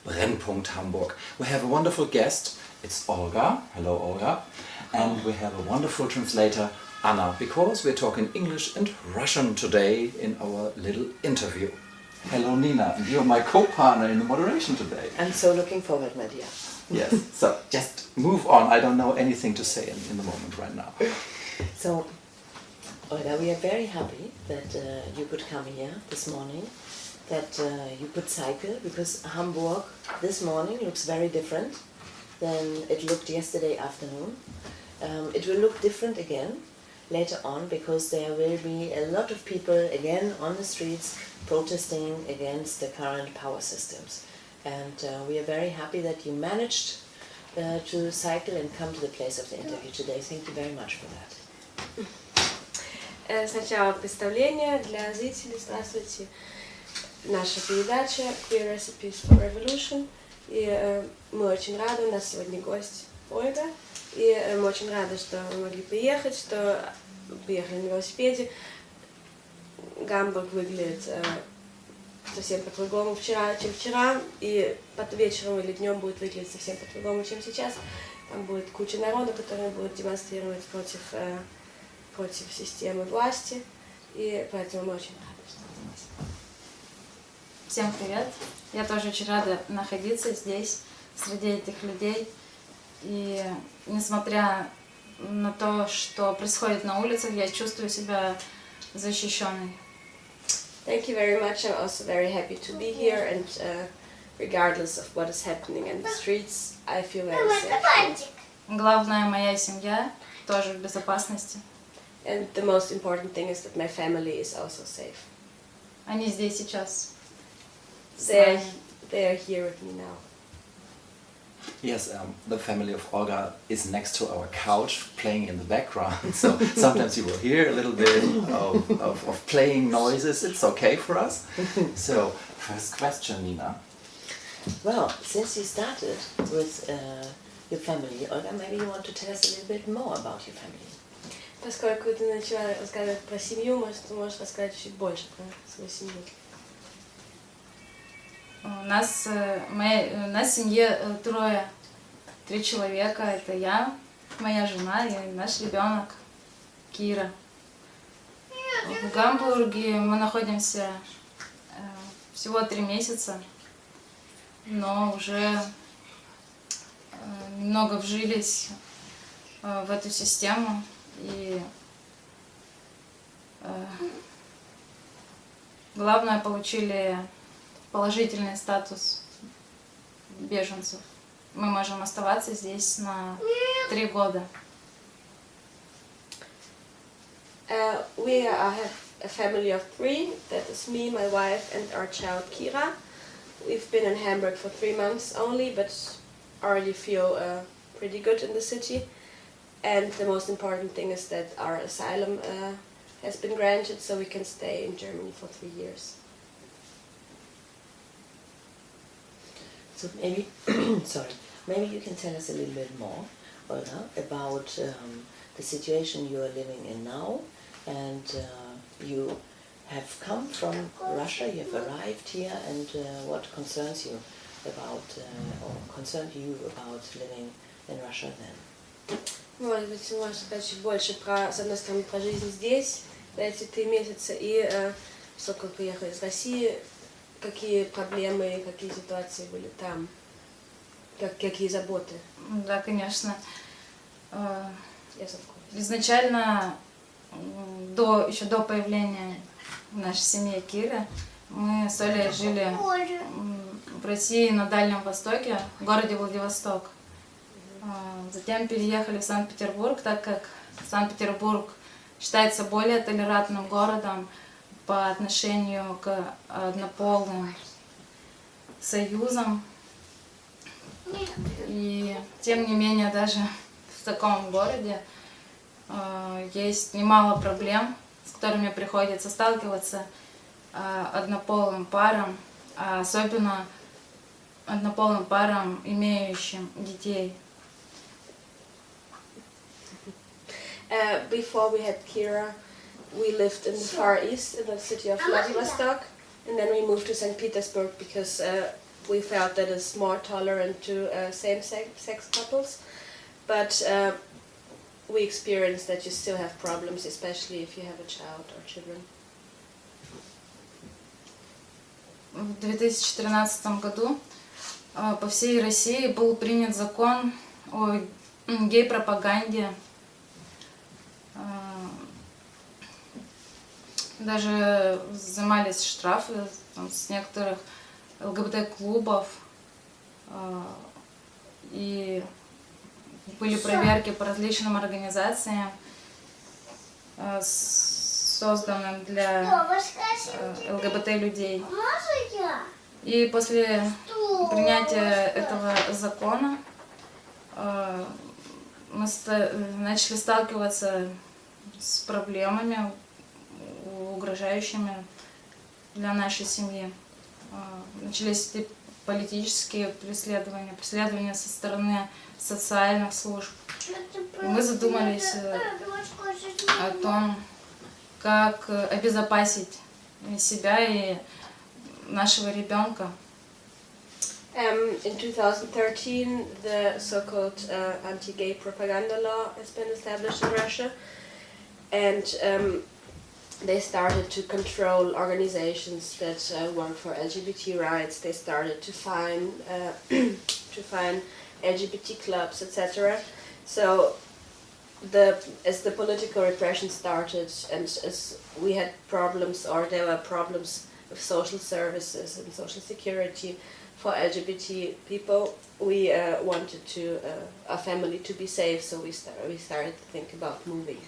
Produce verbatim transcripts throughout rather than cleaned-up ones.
Brennpunkt Hamburg. We have a wonderful guest, it's Olga. Hello Olga. And we have a wonderful translator, Anna, because we're talking English and Russian today in our little interview. Hello Nina, and you're my co-partner in the moderation today. I'm so looking forward, my dear. Yes, so just move on. I don't know anything to say in, in the moment right now. So, Olga, we are very happy that uh, you could come here this morning, that uh, you could cycle, because Hamburg this morning looks very different than it looked yesterday afternoon. Um, it will look different again later on, because there will be a lot of people again on the streets protesting against the current power systems. And uh, we are very happy that you managed uh, to cycle and come to the place of the interview today. Thank you very much for that. Сначала представление для зрителей. Здравствуйте. Наша передача Queer Recipes for Revolution. И э, мы очень рады, у нас сегодня гость Ольга. И э, мы очень рады, что вы могли приехать, что приехали на велосипеде. Гамбург выглядит э, совсем по-другому вчера, чем вчера. И под вечером или днем будет выглядеть совсем по-другому, чем сейчас. Там будет куча народа, которые будут демонстрировать против э, против системы власти, и поэтому мы очень рады, что вы здесь. Всем привет! Я тоже очень рада находиться здесь, среди этих людей. И несмотря на то, что происходит на улицах, я чувствую себя защищенной. Thank you very much. I'm also very happy to be here, and uh, regardless of what is happening in the streets, I feel very safe. Главная моя семья тоже в безопасности. And the most important thing is that my family is also safe. Они здесь сейчас. They are, they are here with me now. Yes, um, the family of Olga is next to our couch, playing in the background. So sometimes you will hear a little bit of, of, of playing noises. It's okay for us. So, first question, Nina. Well, since you started with uh, your family, Olga, maybe you want to tell us a little bit more about your family. Поскольку ты начала рассказывать про семью, может, ты можешь рассказать чуть больше про свою семью. У нас, моя, у нас в семье трое, три человека. Это я, моя жена и наш ребенок Кира. В Гамбурге мы находимся всего три месяца, но уже немного вжились в эту систему. И э, главное, получили положительный статус беженцев. Мы можем оставаться здесь на три года. Uh, we are, have a family of three. That is me, my wife, and our child Kira. We've been in Hamburg for three months only, but already feel uh, pretty good in the city. And the most important thing is that our asylum uh, has been granted, so we can stay in Germany for three years. So maybe, sorry, maybe you can tell us a little bit more, Olga, about um, the situation you are living in now, and uh, you have come from Russia, you have arrived here, and uh, what concerns you about, uh, or concerned you about living in Russia then? Может быть, ты можешь сказать чуть больше про, с одной стороны, про жизнь здесь, за эти три месяца, и э, сколько вы приехали из России, какие проблемы, какие ситуации были там, как, какие заботы? Да, конечно. Yes, of course. Изначально, до, еще до появления нашей семьи Киры, мы с Олей жили в России на Дальнем Востоке, в городе Владивосток. Затем переехали в Санкт-Петербург, так как Санкт-Петербург считается более толерантным городом по отношению к однополым союзам. И тем не менее, даже в таком городе э, есть немало проблем, с которыми приходится сталкиваться э, однополым парам, а особенно однополым парам, имеющим детей. Uh, before we had Kira, we lived in the Far East, in the city of Vladivostok, and then we moved to Saint Petersburg because uh, we felt that it's more tolerant to uh, same-sex couples, but uh, we experienced that you still have problems, especially if you have a child or children. В две тысячи тринадцатом году э, по всей России был принят закон о гей-пропаганде. Э, даже взимались штрафы там, с некоторых ЛГБТ-клубов. Э, и были проверки по различным организациям, э, созданным для э, ЛГБТ-людей. И после принятия этого закона э, мы ста- начали сталкиваться с проблемами, угрожающими для нашей семьи. Э, начались эти политические преследования, преследования со стороны социальных служб. И мы задумались э, о том, как обезопасить себя и нашего ребенка. Um, in two thousand thirteen, the so-called uh, anti-gay propaganda law has been established in Russia, and um, they started to control organizations that uh, work for L G B T rights. They started to fine uh, to fine L G B T clubs, et cetera. So, the as the political repression started, and as we had problems, or there were problems with social services and social security for L G B T people, we uh, wanted to uh, our family to be safe, so we started we started to think about moving.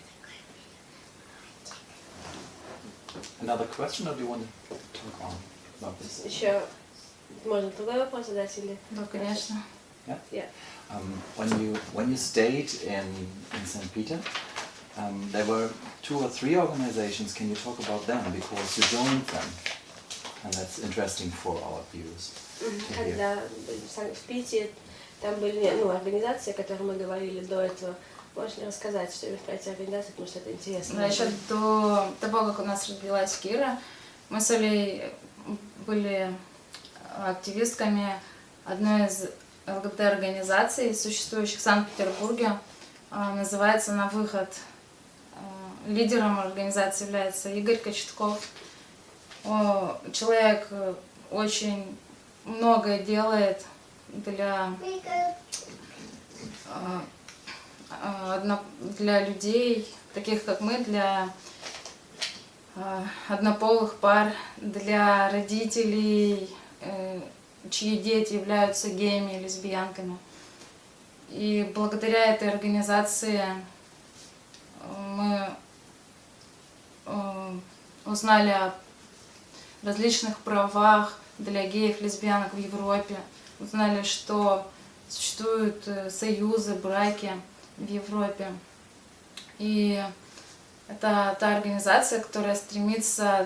Another question, or do you want to talk on about this? Еще можно другой вопрос задать или? Да, конечно. Yeah. Yeah. Um, when you when you stayed in in Saint Peter, um, there were two or three organizations. Can you talk about them, because you joined them, and that's interesting for our viewers. to hear. Когда в Санкт-Петербурге, там были ну, организации, о которых мы говорили до этого. Можешь ли рассказать что-нибудь про эти организации, потому что это интересно? Да, еще до того, как у нас родилась Кира, мы с Олей были активистками одной из ЛГБТ-организаций, существующих в Санкт-Петербурге. Называется «На выход». Лидером организации является Игорь Кочетков. Человек очень многое делает для, для людей, таких как мы, для однополых пар, для родителей, чьи дети являются геями и лесбиянками. И благодаря этой организации мы узнали о различных правах для геев, лесбиянок в Европе, узнали, что существуют союзы, браки в Европе. И это та организация, которая стремится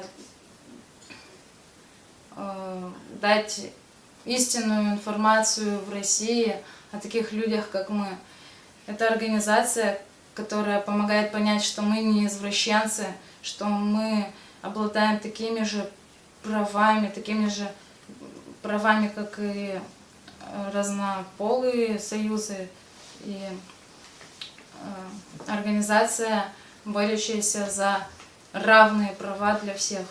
э, дать истинную информацию в России о таких людях, как мы. Это организация, которая помогает понять, что мы не извращенцы, что мы обладаем такими же правами, такими же правами, как и разнополые союзы, и э, организация, борющаяся за равные права для всех.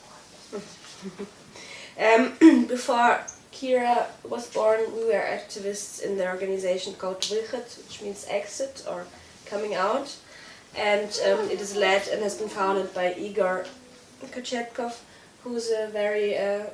Um, before Kira was born, we were activists in the organization called Выход, which means exit or coming out, and um, it is led and has been founded by Igor Kochetkov, who's a very uh,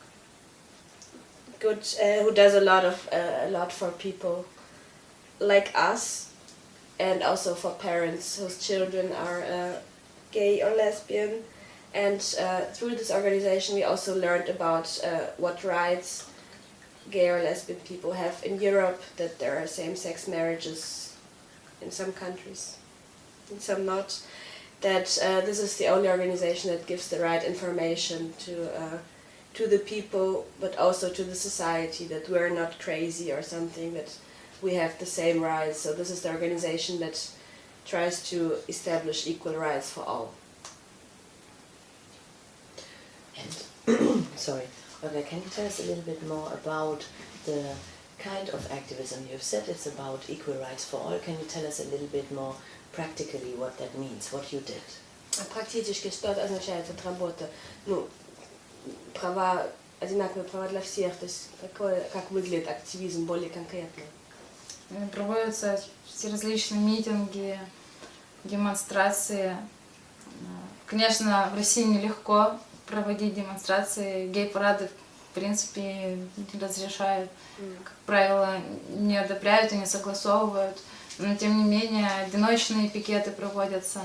good, uh, who does a lot of uh, a lot for people like us, and also for parents whose children are uh, gay or lesbian. And uh, through this organization, we also learned about uh, what rights gay or lesbian people have in Europe. That there are same-sex marriages in some countries, in some not. That uh, this is the only organization that gives the right information to uh, to the people, but also to the society, that we're not crazy or something, that we have the same rights. So this is the organization that tries to establish equal rights for all. And sorry. Okay, can you tell us a little bit more about the kind of activism? You've said it's about equal rights for all. Can you tell us a little bit more practically what that means, what you did? Практически, что это означает, эта работа? Ну, права, одинаковые права для всех, то есть какой, как выглядит активизм более конкретно? Проводятся все различные митинги, демонстрации. Конечно, в России нелегко проводить демонстрации, гей-парады в принципе не разрешают, как правило, не одобряют и не согласовывают, но тем не менее одиночные пикеты проводятся.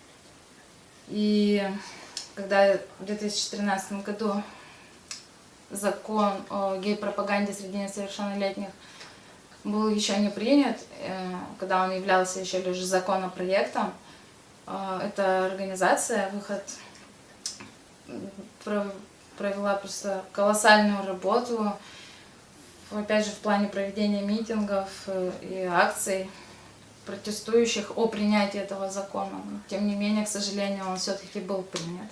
И когда в две тысячи тринадцатом году закон о гей-пропаганде среди несовершеннолетних был еще не принят, когда он являлся еще лишь законопроектом, эта организация «Выход» провела просто колоссальную работу, опять же, в плане проведения митингов и акций протестующих о принятии этого закона. Тем не менее, к сожалению, он все-таки был принят.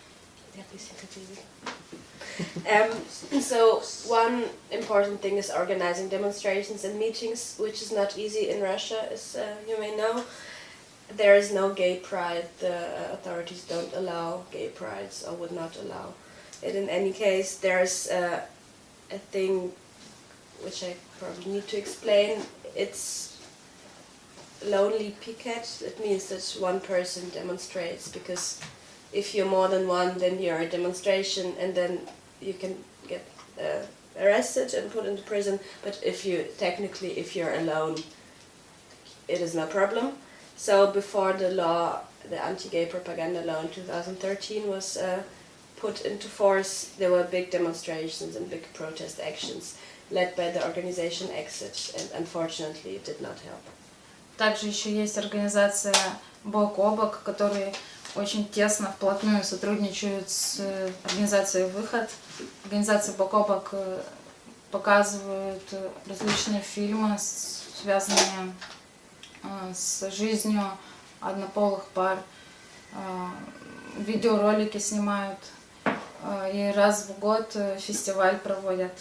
Um, so one important thing is organizing demonstrations and meetings, which is not easy in Russia, as uh, you may know. There is no gay pride. The authorities don't allow gay prides or would not allow it in any case. There's uh, a thing which I probably need to explain. It's lonely picket. It means that one person demonstrates, because if you're more than one, then you're a demonstration, and then you can get uh, arrested and put into prison. But if you technically, if you're alone, it is no problem. So before the law, the anti-gay propaganda law in two thousand thirteen was uh, put into force, there were big demonstrations and big protest actions led by the organization Exit, and unfortunately it did not help. Также еще есть организация «Бок о бок», которые очень тесно, вплотную сотрудничают с организацией «Выход». Организация «Бок о бок» показывают различные фильмы, связанные с жизнью однополых пар, видеоролики снимают, и раз в год фестиваль проводят.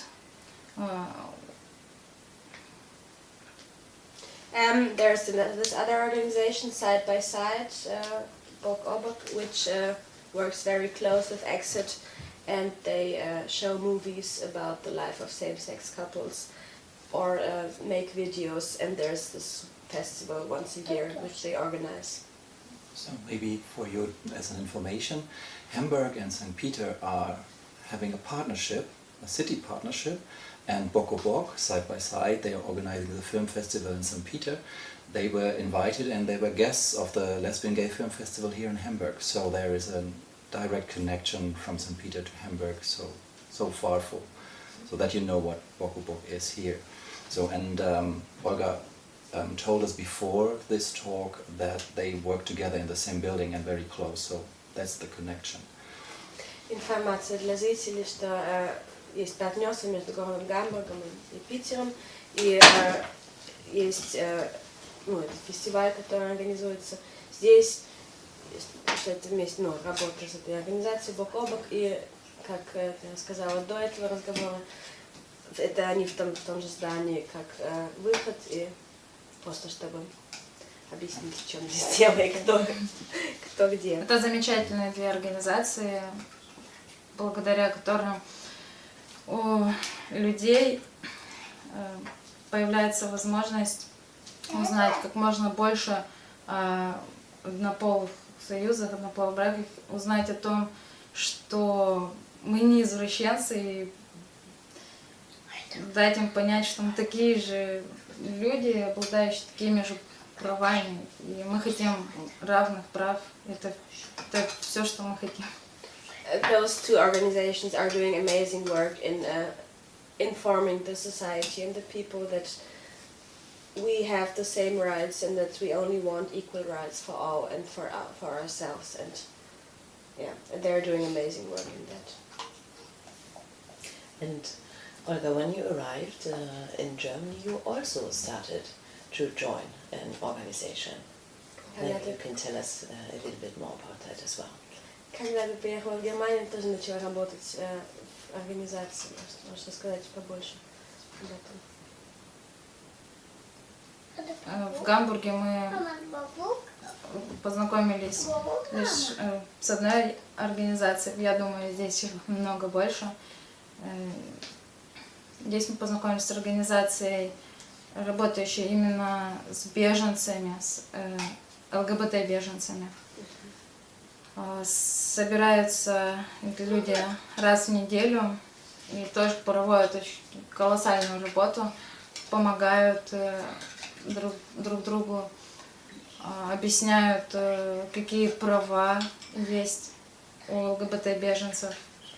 Um, there's this other organization, Side by Side, uh, Bok o Bok, which uh, works very close with Exit, and they uh, show movies about the life of same-sex couples, or uh, make videos, and there's this festival once a year which they organize. So maybe for you as an information, Hamburg and Saint Peter are having a partnership, a city partnership, and Bok o Bok, Side by Side, they are organizing the film festival in Saint Peter. They were invited and they were guests of the Lesbian Gay Film Festival here in Hamburg. So there is a direct connection from Saint Peter to Hamburg, so so far for, so that you know what Bok o Bok is here. So and um, Olga um, told us before this talk that they work together in the same building and very close. So that's the connection. Информация для зрителей, что uh, есть партнерство между городом Гамбургом и Питером, и uh, есть uh, ну, это фестиваль, который организуется здесь, что это вместе, ну, работа с этой организацией бок о бок, и, как я сказала до этого разговора, это они в том, в том же здании, как uh, Выход, и просто чтобы объяснить, в чем здесь дело и кто, кто где. Это замечательные две организации, благодаря которым у людей появляется возможность узнать как можно больше о однополых союзах, однополых браках, узнать о том, что мы не извращенцы, и дать им понять, что мы такие же люди, обладающие такими же правами, и мы хотим равных прав. Это, это все, что мы хотим. Those two organizations are doing amazing work in uh, informing the society and the people that we have the same rights and that we only want equal rights for all and for uh, for ourselves, and yeah, and they're doing amazing work in that. And Olga, when you arrived uh, in Germany, you also started to join an organization. Maybe you can tell us uh, a little bit more about that as well. Когда я приехала в Германию, тоже начала работать uh, организации. Можно сказать побольше об этом. В Гамбурге мы познакомились лишь э, с одной организацией. Я думаю, здесь их много больше. Э, здесь мы познакомились с организацией, работающей именно с беженцами, с э, ЛГБТ-беженцами. Э, собираются эти люди раз в неделю и тоже проводят очень колоссальную работу, помогают э, друг, друг другу, объясняют, какие права есть у ЛГБТ-беженцев.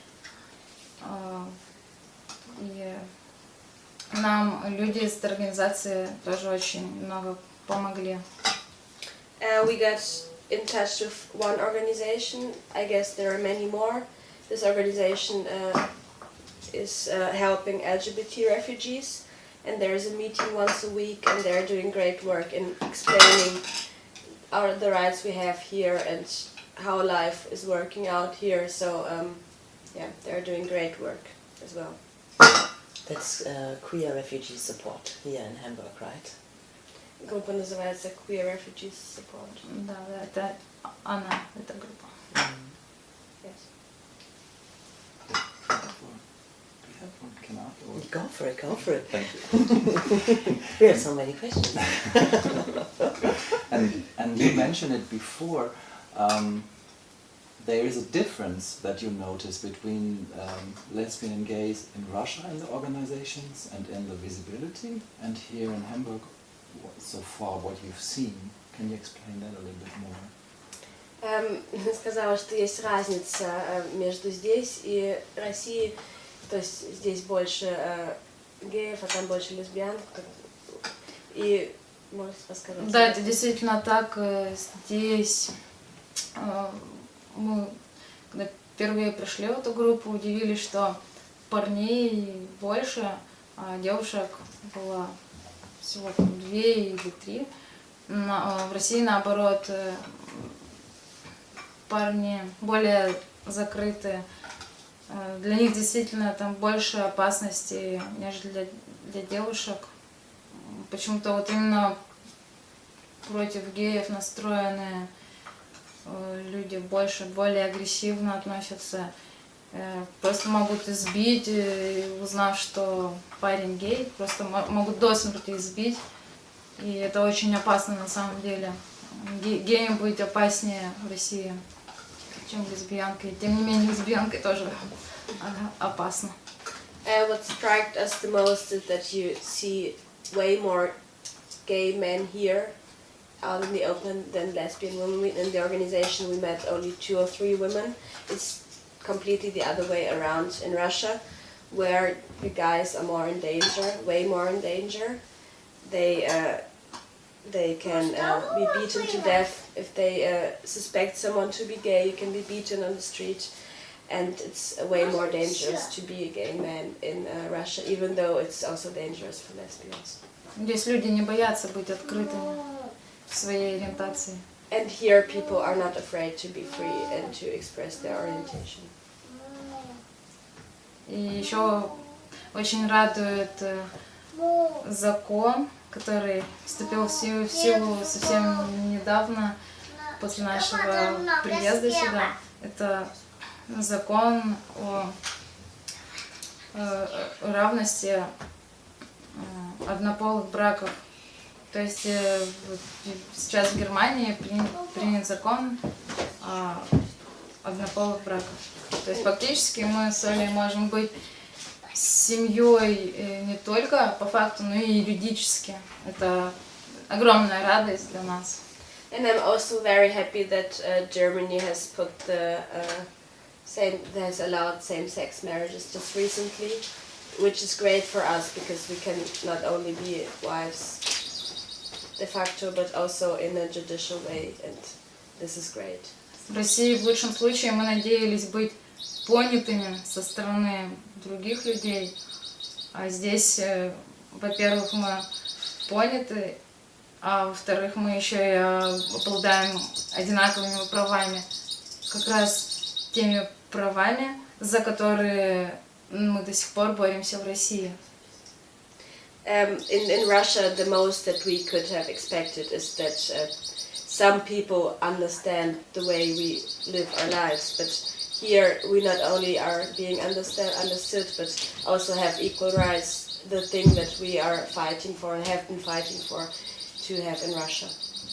И нам люди из этой организации тоже очень много помогли. Uh, we got in touch with one organization. I guess there are many more. This organization uh, is uh, helping L G B T refugees, and there is a meeting once a week, and they're doing great work in explaining our, the rights we have here and how life is working out here. So um, yeah, they're doing great work as well. That's uh, Queer Refugee Support here in Hamburg, right? Группа называется Queer Refugees Support. Да, это она, эта группа. Yes. Can I? Or? Go for it, go for it. Thank you. We have so many questions. and and you mentioned it before. Um, there is a difference that you notice between um, lesbian and gays in Russia in the organizations and in the visibility, and here in Hamburg. So far, what you've seen, can you explain that a little bit more? Um, сказала, что есть разница uh, между здесь и Россией. То есть здесь больше uh, геев, а там больше лесбиян. И можете рассказать? Да, это действительно так. Здесь мы, когда впервые пришли в эту группу, удивились, что парней больше, а девушек было всего там две или три. В России, наоборот, парни более закрыты. Для них действительно там больше опасностей, нежели для, для девушек. Почему-то вот именно против геев настроенные люди больше, более агрессивно относятся. Просто могут избить, узнав, что парень гей, просто могут до смерти избить. И это очень опасно на самом деле. Геям быть опаснее в России, чем лесбиянкой. Тем не менее, лесбиянкой тоже опасно. Uh, what struck us the most is that you see way more gay men here out in the open than lesbian women. In the organization we met only two or three women. It's completely the other way around in Russia, where the guys are more in danger, way more in danger. They uh, they can uh, be beaten to death if they uh, suspect someone to be gay. You can be beaten on the street, and it's way more dangerous to be a gay man in uh, Russia, even though it's also dangerous for lesbians. Здесь люди не боятся быть открытыми в своей ориентации. And here people are not afraid to be free and to express their orientation. И еще очень радует закон, который вступил в силу, в силу совсем недавно, после нашего приезда сюда. Это закон о, о равности однополых браков. То есть сейчас в Германии принят, принят закон о однополых браках. То есть фактически мы с Олей можем быть семьей не только по факту, но и юридически. Это огромная радость для нас. And I'm also very happy that uh, Germany has put the uh, same, has allowed same-sex marriages just recently, which is great for us because we can not only be wives de facto, but also in a judicial way, and this is great. В России в лучшем случае мы надеялись быть понятыми со стороны других людей, а здесь, во-первых, мы поняты, а во-вторых, мы еще и обладаем одинаковыми правами, как раз теми правами, за которые мы до сих пор боремся в России. Um, in, in Russia, the most that we could have expected is that uh, some people understand the way we live our lives, but here we not only are being understand, understood, but also have equal rights, the thing that we are fighting for and have been fighting for to have in Russia.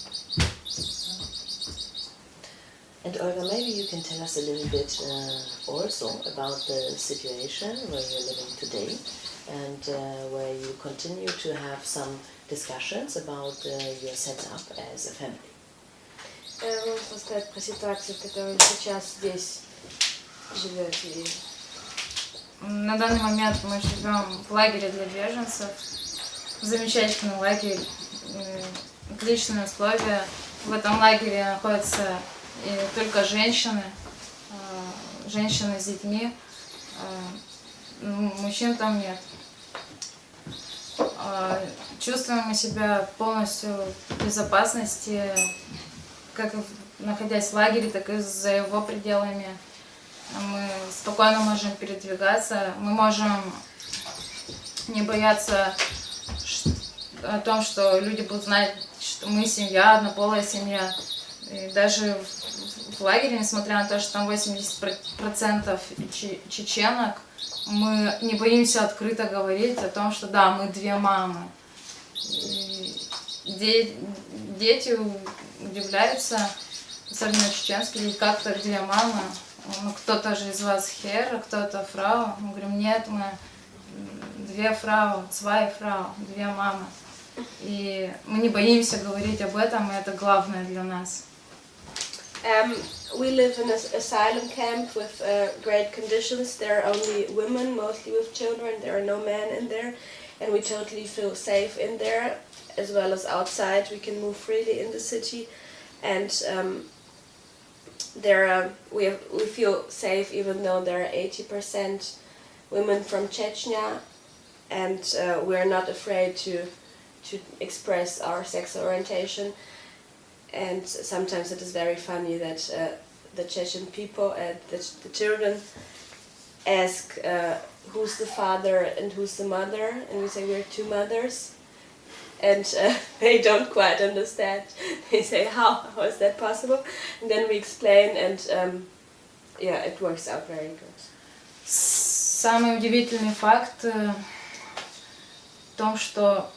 And Olga, maybe you can tell us a little bit uh, also about the situation where you're living today, and uh, where you continue to have some discussions about uh, your setup as a family. Я могу рассказать про ситуацию, в которой вы сейчас здесь живете. На данный момент мы живем в лагере для беженцев. Замечательный лагерь, э, отличные условия. В этом лагере находятся и только женщины, э, женщины с детьми. Э, мужчин там нет. Э, чувствуем мы себя полностью в безопасности, как находясь в лагере, так и за его пределами. Мы спокойно можем передвигаться, мы можем не бояться о том, что люди будут знать, что мы семья, однополая семья. И даже в, в лагере, несмотря на то, что там восемьдесят процентов чеченок, мы не боимся открыто говорить о том, что да, мы две мамы. И дети удивляются, особенно чеченские дети, как так две мамы. Ну, кто-то же из вас хер, а кто-то фрау. Мы говорим, нет, мы две фрау, zwei фрау, две мамы. И мы не боимся говорить об этом, и это главное для нас. Um, we live in an asylum camp with uh, great conditions. There are only women, mostly with children. There are no men in there, and we totally feel safe in there, as well as outside. We can move freely in the city, and um, there are, we have, we feel safe even though there are eighty percent women from Chechnya, and uh, we are not afraid to to express our sexual orientation. And sometimes it is very funny that uh, the Chechen people and the, the children ask uh, who's the father and who's the mother, and we say we're two mothers, and uh, they don't quite understand. They say, how, how is that possible? And then we explain, and um, yeah, it works out very good. Самый удивительный факт в том, что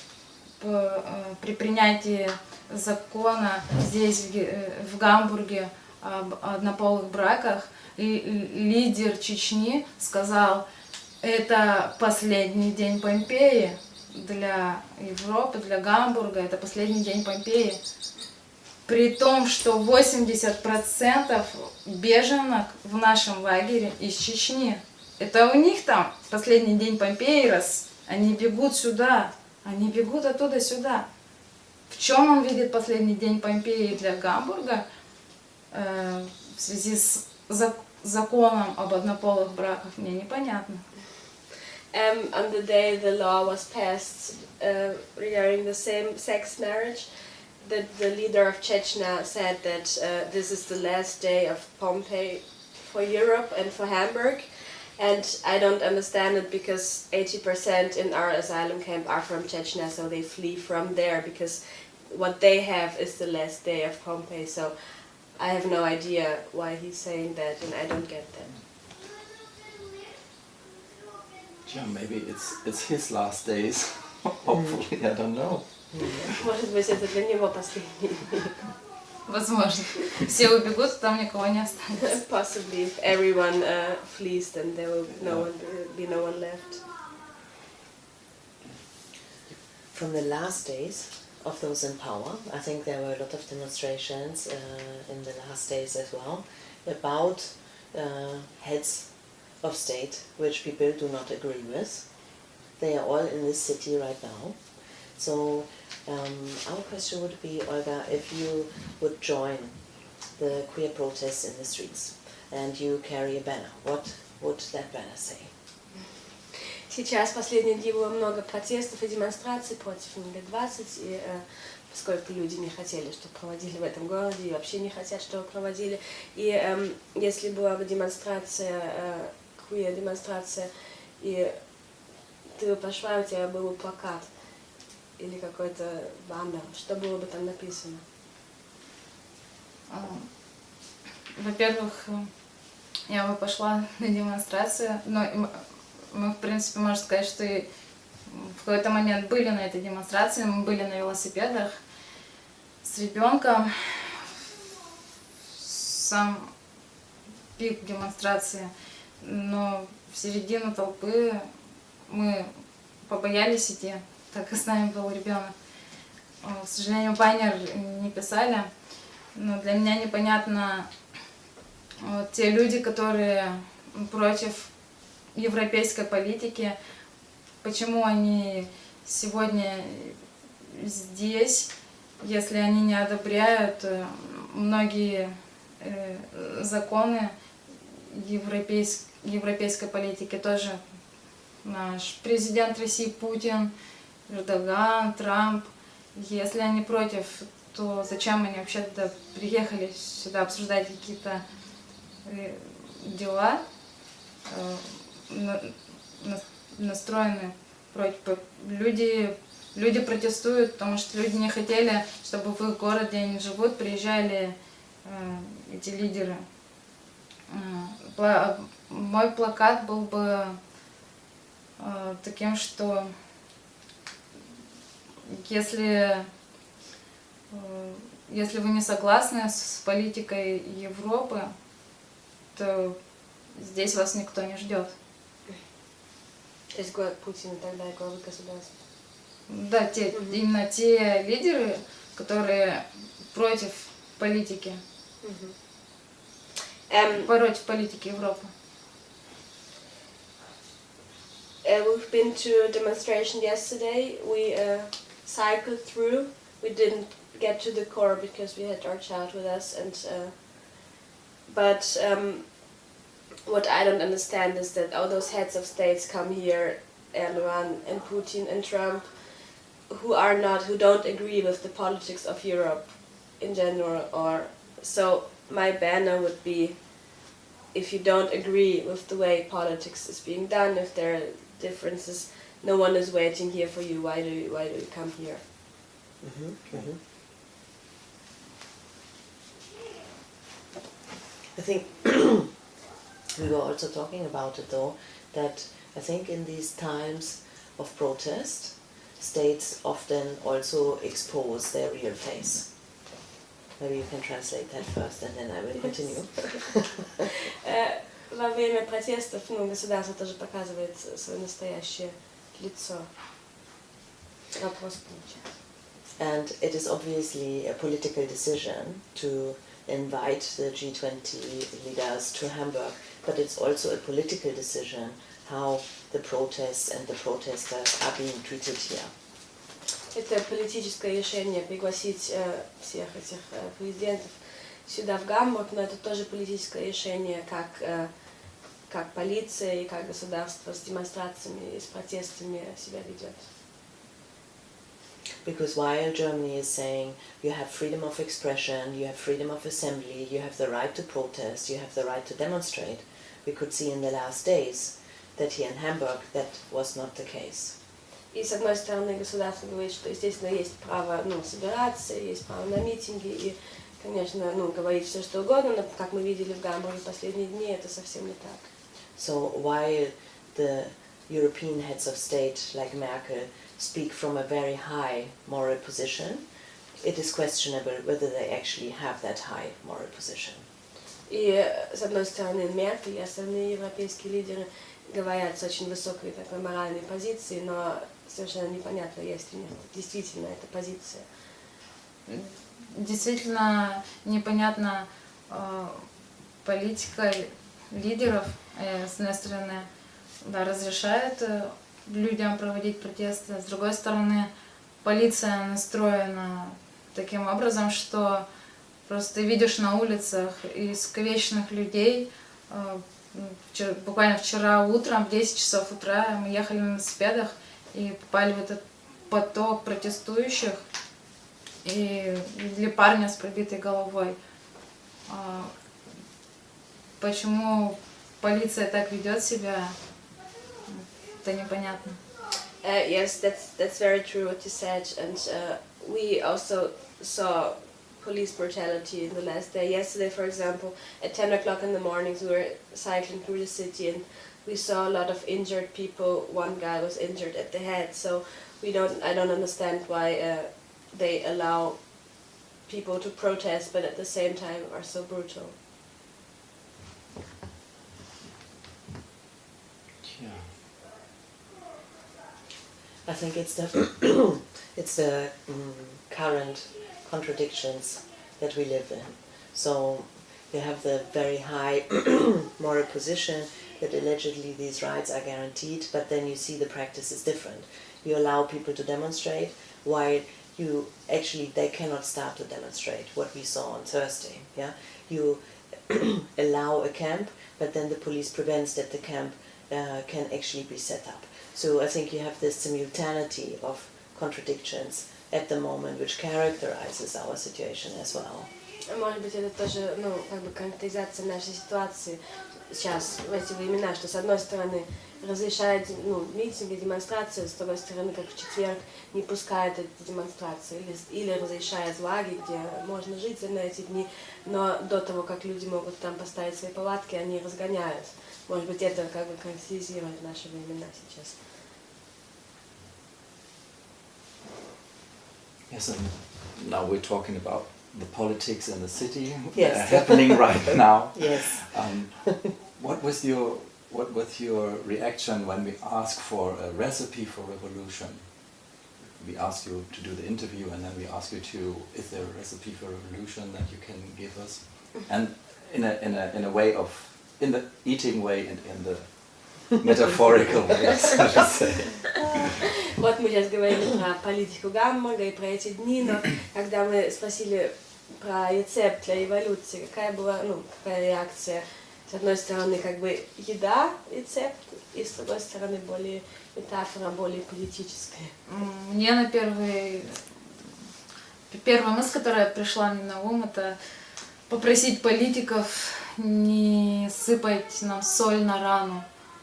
при принятии закона здесь, в Гамбурге, об однополых браках, лидер Чечни сказал, это последний день Помпеи для Европы, для Гамбурга, это последний день Помпеи. При том, что восемьдесят процентов беженок в нашем лагере из Чечни. Это у них там последний день Помпеи, раз они бегут сюда, они бегут оттуда сюда. В чем он видит последний день Помпеи для Гамбурга э, в связи с зак законом об однополых браках, мне непонятно. Um, on the day the law was passed uh, regarding the same-sex marriage, the, the leader of Chechnya said that uh, this is the last day of Pompeii for Europe and for Hamburg. And I don't understand it because eighty percent in our asylum camp are from Chechnya, so they flee from there because what they have is the last day of Pompeii. So I have no idea why he's saying that, and I don't get that. Yeah, maybe it's it's his last days. Hopefully, I don't know. Может быть, это для него последний. Возможно. Все убегут, там никого не останется. Possibly, if everyone uh, flees, then there will no one be, be no one left. From the last days of those in power, I think there were a lot of demonstrations uh, in the last days as well about uh, heads of state which people do not agree with. They are all in this city right now. So um, our question would be, Olga, if you would join the queer protests in the streets and you carry a banner, what would that banner say? Сейчас в последние дни было много протестов и демонстраций против эм гэ двадцать, и э, поскольку люди не хотели, чтобы проводили в этом городе, и вообще не хотят, чтобы проводили, и э, если была бы демонстрация э, queer демонстрация, и ты бы пошла, у тебя был бы плакат или какой-то баннер, что было бы там написано? Во-первых, я бы пошла на демонстрацию, но мы, в принципе, можно сказать, что и в какой-то момент были на этой демонстрации, мы были на велосипедах с ребенком. Сам пик демонстрации, но в середину толпы мы побоялись идти, так как с нами был ребенок. К сожалению, баннер не писали, но для меня непонятно вот те люди, которые против европейской политики, почему они сегодня здесь, если они не одобряют многие законы европейской, европейской политики. Тоже наш президент России Путин, Эрдоган, Трамп. Если они против, то зачем они вообще-то приехали сюда обсуждать какие-то дела, настроены против? Люди, люди протестуют, потому что люди не хотели, чтобы в их городе, где они живут, приезжали эти лидеры. Мой плакат был бы таким, что если, если вы не согласны с политикой Европы, то здесь вас никто не ждет. То есть город Путин и так далее, главы государств. Да, те, угу. Именно те лидеры, которые против политики. Угу. Um, против политики Европы. Uh, we've been to a demonstration yesterday. We uh, cycled through. We didn't get to the core because we had our child with us. And uh, but um, what I don't understand is that all those heads of states come here, Erdogan and Putin and Trump, who are not, who don't agree with the politics of Europe in general. Or so my banner would be: if you don't agree with the way politics is being done, if there are differences, no one is waiting here for you. Why do you, why do you come here? Mm-hmm, mm-hmm. I think we were also talking about it though, that I think in these times of protest, states often also expose their real face. Maybe you can translate that first and then I will continue. Во время протестов, ну, государство тоже показывает свое настоящее лицо. Вопрос получается. And it is obviously a political decision to invite the G twenty leaders to Hamburg, but it's also a political decision how the protests and the protesters are being treated here. Это политическое решение пригласить э, всех этих э, президентов сюда, в Гамбург, но это тоже политическое решение, как, э, как полиция и как государство с демонстрациями и с протестами себя ведет. Because while Germany is saying you have freedom of expression, you have freedom of assembly, you have the right to protest, you have the right to demonstrate, we could see in the last days that here in Hamburg that was not the case. И с одной стороны государство говорит, что, естественно, есть право, ну, собираться, есть право на митинги и, конечно, ну, говорить все что угодно, но, как мы видели в Гамбурге в последние дни, это совсем не так. So while the European heads of state, like Merkel, speak from a very high moral position, it is questionable whether they actually have that high moral position. И, с одной стороны, Меркель и остальные европейские лидеры говорят с очень высокой такой моральной позиции, но совершенно непонятно, есть ли действительно эта позиция. Действительно непонятна э, политика лидеров. Э, с одной стороны, да, разрешает э, людям проводить протесты, с другой стороны, полиция настроена таким образом, что просто ты видишь на улицах искалеченных людей. Э, вчера, буквально вчера утром, в десять часов утра, мы ехали на велосипедах и попали в этот поток протестующих и видели парня с пробитой головой. Почему полиция так ведет себя, это непонятно. Uh, yes, that's that's very true what you said, and uh, we also saw police brutality in the last day. Yesterday, for example, at ten o'clock in the mornings, we were cycling through the city, and we saw a lot of injured people. One guy was injured at the head, so we don't. I don't understand why uh, they allow people to protest, but at the same time are so brutal. Yeah. I think it's the it's the um, current contradictions that we live in. So you have the very high moral position that allegedly these rights are guaranteed, but then you see the practice is different. You allow people to demonstrate, while you actually they cannot start to demonstrate. What we saw on Thursday, yeah, you allow a camp, but then the police prevents that the camp uh, can actually be set up. So I think you have this simultaneity of contradictions at the moment, which characterizes our situation as well. Может быть, это тоже, ну, как бы характеризация нашей ситуации сейчас, в эти времена, что с одной стороны разрешает, ну, митинги, демонстрации, с другой стороны, как в четверг, не пускает эти демонстрации, или, или разрешает лаги, где можно жить на эти дни, но до того, как люди могут там поставить свои палатки, они разгоняют. Может быть, это как бы характеризирует наши времена сейчас. Yes, and now we're talking about the politics in the city Yes. that are happening right now. Yes. Um, what was your what was your reaction when we asked for a recipe for revolution? We asked you to do the interview, and then we asked you to, is there a recipe for revolution that you can give us? And in a in a in a way of in the eating way and in the metaphorical way, so to say. Вот мы сейчас говорили про политику Гамбурга и про эти дни, но когда мы спросили про рецепт для революции, какая была, ну, какая реакция? С одной стороны, как бы еда, рецепт, и с другой стороны, более метафора, более политическая. Мне на первый... Первая мысль, которая пришла мне на ум, это попросить политиков не сыпать нам соль на рану.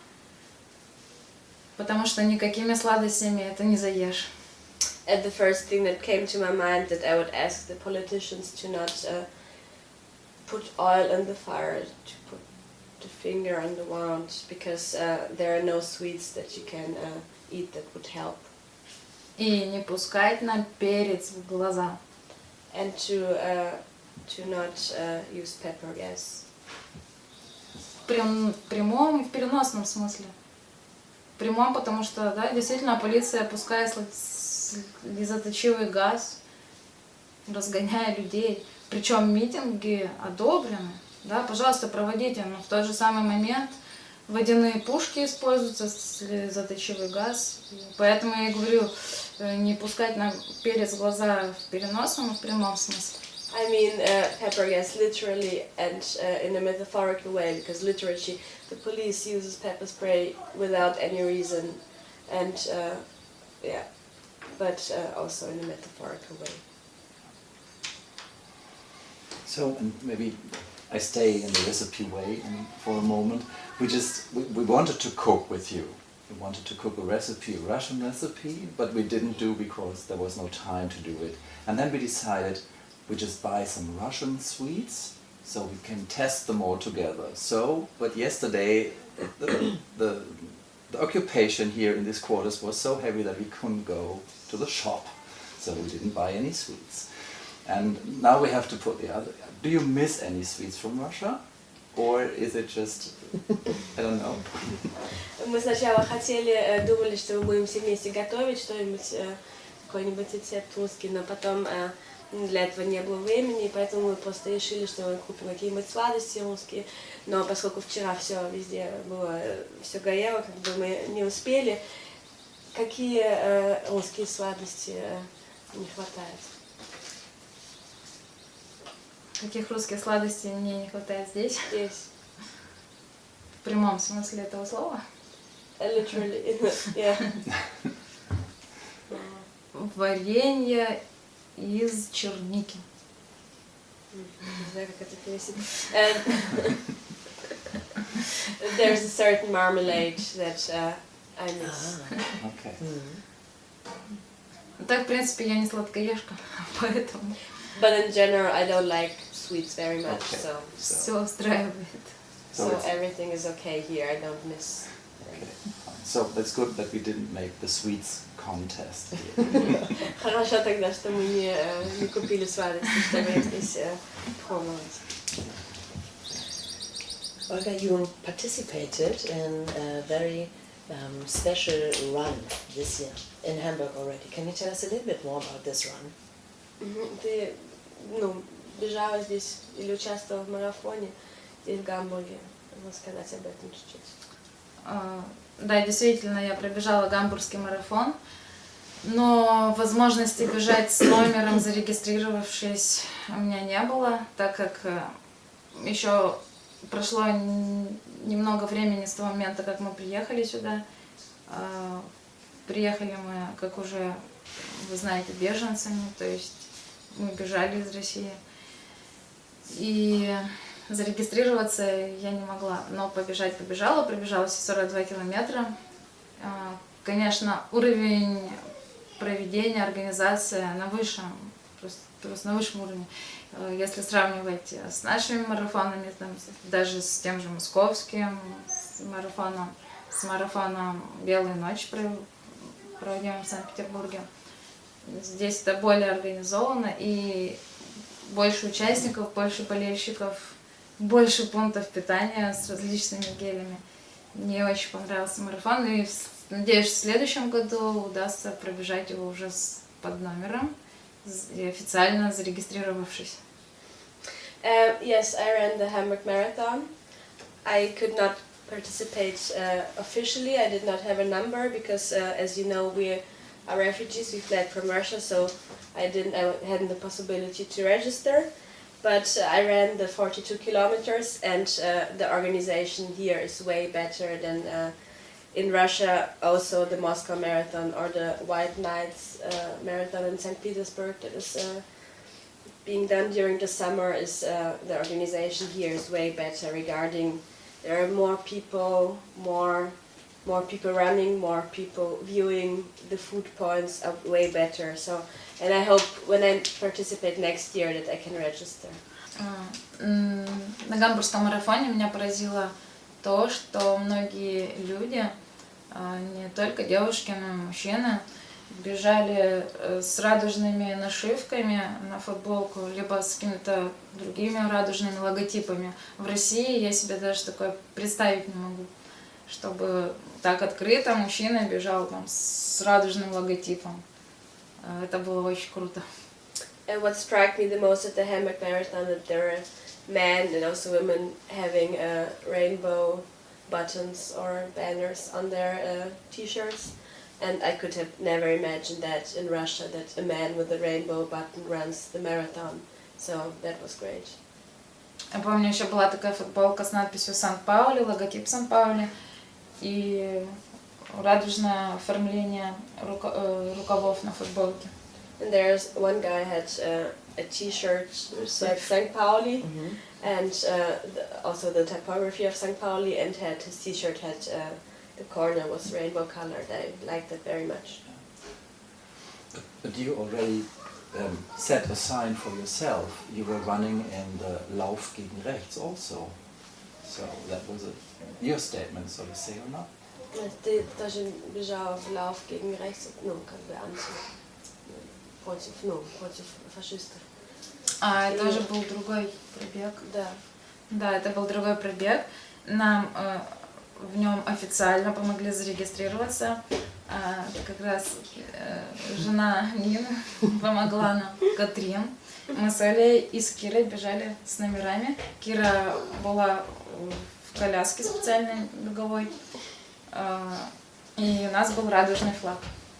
Потому что никакими сладостями это не заешь. And the first thing that came to my mind that I would ask the politicians to not uh, put oil in the fire, to put the finger on the wound, because uh, there are no sweets that you can uh, eat that would help. И не пускать нам перец в глаза. And to uh, to not uh, use pepper gas. В прям- в прямом и в переносном смысле. В прямом, потому что, да, действительно, полиция пускает слезоточивый газ, разгоняя людей. Причем митинги одобрены. Да, пожалуйста, проводите. Но в тот же самый момент водяные пушки используются, слезоточивый газ. Поэтому я и говорю, не пускать нам перец в глаза в переносном и в прямом смысле. I mean uh, pepper gas literally and uh, in a metaphorical way, because literally the police uses pepper spray without any reason, and uh, yeah, but uh, also in a metaphorical way. So, and maybe I stay in the recipe way and for a moment. We just, we, we wanted to cook with you. We wanted to cook a recipe, a Russian recipe, but we didn't do because there was no time to do it. And then we decided we just buy some Russian sweets so we can test them all together. So, but yesterday the, the, the occupation here in this quarters was so heavy that we couldn't go to the shop. So we didn't buy any sweets. And now we have to put the other. Do you miss any sweets from Russia? Or is it just, I don't know. Мы сначала хотели, думали, что мы будем все вместе готовить что-нибудь, какой-нибудь рецепт русский, но потом для этого не было времени, и поэтому мы просто решили, что мы купим какие-нибудь сладости русские. Но поскольку вчера все везде было, все горело, как бы мы не успели, какие э, русские сладости э, не хватает? Каких русских сладостей мне не хватает здесь? Здесь. В прямом смысле этого слова? Literally, yeah. Варенье из черники. Не знаю, как это перевести. There's a certain marmalade that uh, I miss. Ah. Okay. Так, в принципе, я не сладкоежка, поэтому But in general, I don't like sweets very much, Okay. so So, все устраивает. So so it's- everything is okay here. I don't miss. okay. So that's good that we didn't make the sweets contest here. Хорошо тогда, что мы не, э, не купили сладости, чтобы здесь э, пробовать. Olga, you participated in a very um, special run this year in Hamburg already. Can you tell us a little bit more about this run? Мгм. Ты, ну, бежала здесь или участвовала в марафоне здесь в Гамбурге. Можно сказать об этом чуть-чуть. А, Да, действительно, я пробежала гамбургский марафон, но возможности бежать с номером, зарегистрировавшись, у меня не было, так как э, еще прошло н- немного времени с того момента, как мы приехали сюда. А, Приехали мы, как уже вы знаете, беженцами, то есть мы бежали из России. И зарегистрироваться я не могла, но побежать побежала, пробежала все сорок два километра. А, Конечно, уровень проведения, организация на высшем, просто, просто на высшем уровне. Э, Если сравнивать с нашими марафонами, там, с- даже с тем же московским с марафоном, с марафоном «Белые ночи», про- проводимым в Санкт-Петербурге, здесь это более организовано и больше участников, больше болельщиков, больше пунктов питания с различными гелями. Мне очень понравился марафон, и в- надеюсь, в следующем году удастся пробежать его уже с под номером з- и официально зарегистрировавшись. Uh, yes, I ran the Hamburg Marathon. I could not participate uh, officially. I did not have a number because, uh, as you know, we are refugees. We fled from Russia, so I didn't. I hadn't the possibility to register. But uh, I ran the forty-two kilometers, and uh, the organization here is way better than uh, in Russia. Also, the Moscow Marathon or the White Nights uh, Marathon in Saint Petersburg that is. Uh, being done during the summer is uh, the organization here is way better regarding there are more people, more more people running, more people viewing the food points are way better. So and I hope when I participate next year that I can register. А, м, На гамбургском марафоне меня поразило то, что многие люди, а, не только девушки, но и мужчины, бежали э, с радужными нашивками на футболку, либо с какими-то другими радужными логотипами. В России я себе даже такое представить не могу, чтобы так открыто мужчина бежал там с радужным логотипом. Э, Это было очень круто. And what struck me the most at the Hamburg Marathon that there are men and also women having uh, rainbow buttons or banners on their uh, t-shirts. And I could have never imagined that in Russia that a man with a rainbow button runs the marathon. So that was great. Я помню, еще была такая футболка с надписью «Сан-Паули», логотип Сан-Паули и радужное оформление рука- э, рукавов на футболке. And there's one guy had uh, a t-shirt said Saint Pauli and uh, the, also the typography of Saint Pauli and had his t-shirt had uh, the corner was rainbow colored. I liked that very much. But you already um, set a sign for yourself. You were running in the Lauf gegen Rechts also. So that was a, your statement, so to say, or not? Ты тоже бежала в Lauf gegen rechts, ну, как бы анти, против, ну, против фашистов. А это уже был другой пробег. Да. Да, это был другой пробег. Нам э, в нем официально помогли зарегистрироваться. А, как раз э, жена Нины помогла нам, Катрин. Мы с Олей и с Кирой бежали с номерами. Кира была в коляске специальной беговой. А, и у нас был радужный флаг.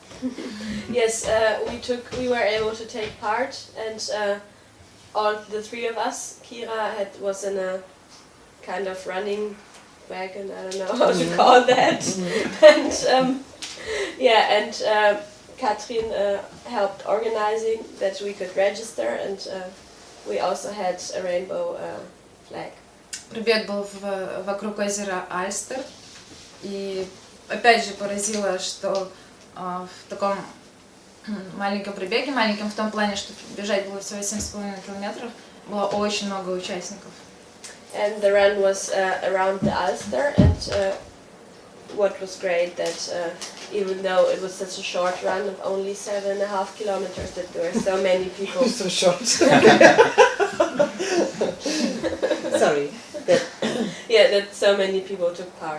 Yes, uh, we took, we were able to take part, and uh, all the three of us. Kira had was in a kind of running wagon. I don't know how to call that. and um, yeah, and uh, Katrin uh, helped organizing that we could register, and uh, we also had a rainbow uh, flag. Прибег был в, вокруг озера Альстер. И опять же поразило, что э, в таком маленьком прибеге, маленьком в том плане, что бежать было всего семь с половиной километров, было очень много участников. And the run was uh, around the Ulster, and uh, what was great that uh, even though it was such a short run of only seven and a half kilometers, that there were so many people. So short. Sorry. That Yeah, that so many people took part.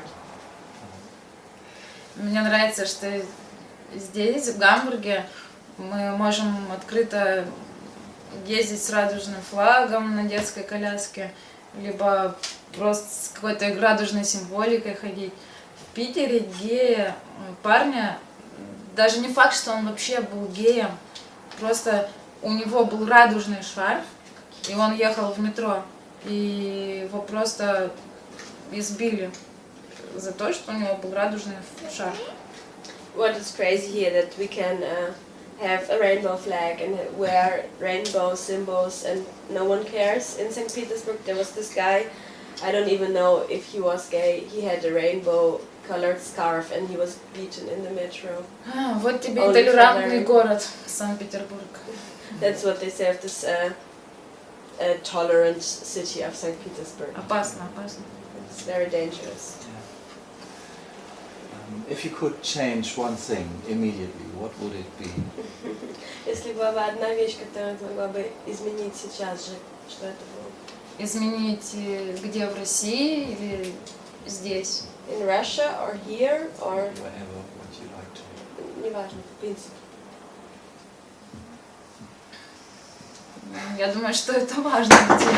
Мне нравится, что здесь, в Гамбурге, мы можем открыто ездить с радужным флагом на детской коляске, либо просто с какой-то радужной символикой ходить. В Питере гея, парня, даже не факт, что он вообще был геем, просто у него был радужный шарф, и он ехал в метро, и его просто избили за то, что у него был радужный шарф. What is crazy here that we can uh, have a rainbow flag and wear rainbow symbols and no one cares. In Saint Petersburg there was this guy, I don't even know if he was gay, he had a rainbow colored scarf and he was beaten in the metro. А, вот тебе Only толерантный for город, Санкт-Петербург. That's what they say of this uh, uh, tolerant city of Saint Petersburg. Опасно, опасно. It's very dangerous. Um, if you could change one thing immediately, what would it be? Если была бы одна вещь, которую ты могла бы изменить сейчас же, что это было? Изменить э, где, в России или здесь? In Russia or here or Wherever, what you like to. неважно, в принципе. Я думаю, что это важно.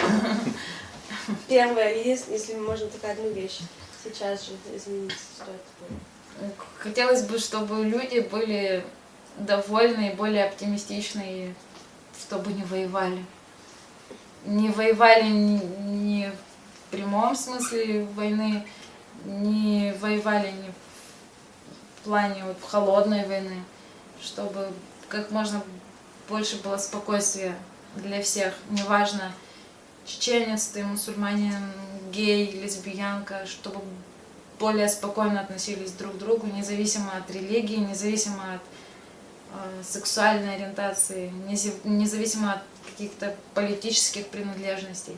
Первое, единственное, если мы можем только одну вещь сейчас же изменить, что это было? Хотелось бы, чтобы люди были довольны и более оптимистичны, и чтобы не воевали. Не воевали ни, ни в прямом смысле войны, не воевали ни в плане вот, холодной войны, чтобы как можно больше было спокойствия для всех. Неважно, чеченец ты, мусульманин, гей, лесбиянка, чтобы более спокойно относились друг к другу, независимо от религии, независимо от э, сексуальной ориентации, нези- независимо от каких-то политических принадлежностей.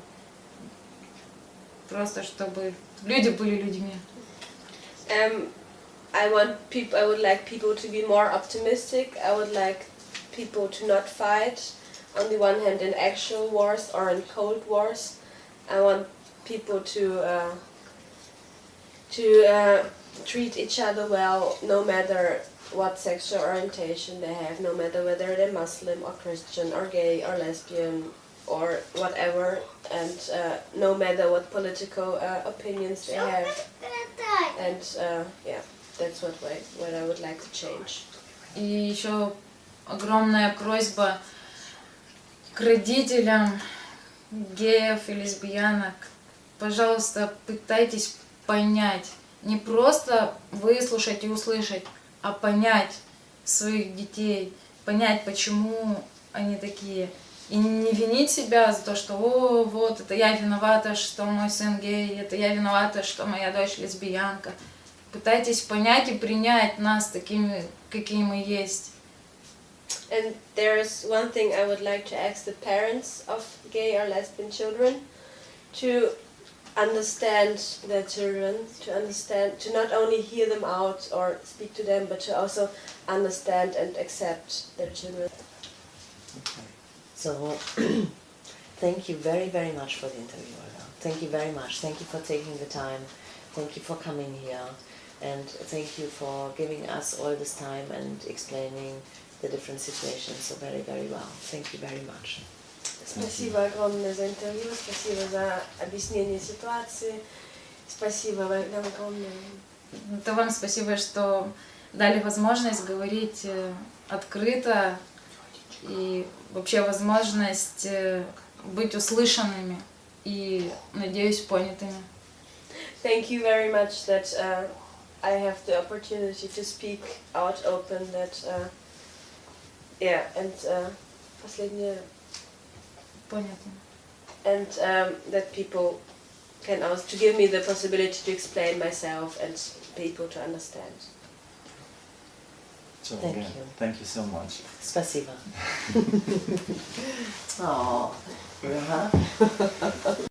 Просто чтобы люди были людьми. Um, I want people. I would like people to be more optimistic. I would like people to not fight. On the one hand, in actual wars or in cold wars. I want people to uh, to uh, treat each other well, no matter what sexual orientation they have, no matter whether they're Muslim or Christian or gay or lesbian or whatever, and uh, no matter what political uh, opinions they have. And uh, yeah, that's what way what I would like to change. И еще огромная просьба к родителям геев и лесбиянок. Пожалуйста, пытайтесь понять, не просто выслушать и услышать, а понять своих детей, понять, почему они такие. И не винить себя за то, что «О, вот, это я виновата, что мой сын гей, это я виновата, что моя дочь лесбиянка». Пытайтесь понять и принять нас такими, какие мы есть. And there's one thing I would like to ask the parents of gay or lesbian children to understand their children, to understand, to not only hear them out or speak to them, but to also understand and accept their children. Okay. So, thank you very, very much for the interview, Olga. Thank you very much. Thank you for taking the time. Thank you for coming here. And thank you for giving us all this time and explaining the different situations so very, very well. Thank you very much. Спасибо огромное за интервью, спасибо за объяснение ситуации, спасибо вам огромное. Это вам спасибо, что дали возможность говорить открыто и вообще возможность быть услышанными и, надеюсь, понятыми. Thank you very much that uh, I have the opportunity to speak out open, that uh, yeah, and uh, последнее, Понятно. and um, that people can also to give me the possibility to explain myself and people to understand. So Thank again, you. thank you so much. Спасибо. Oh,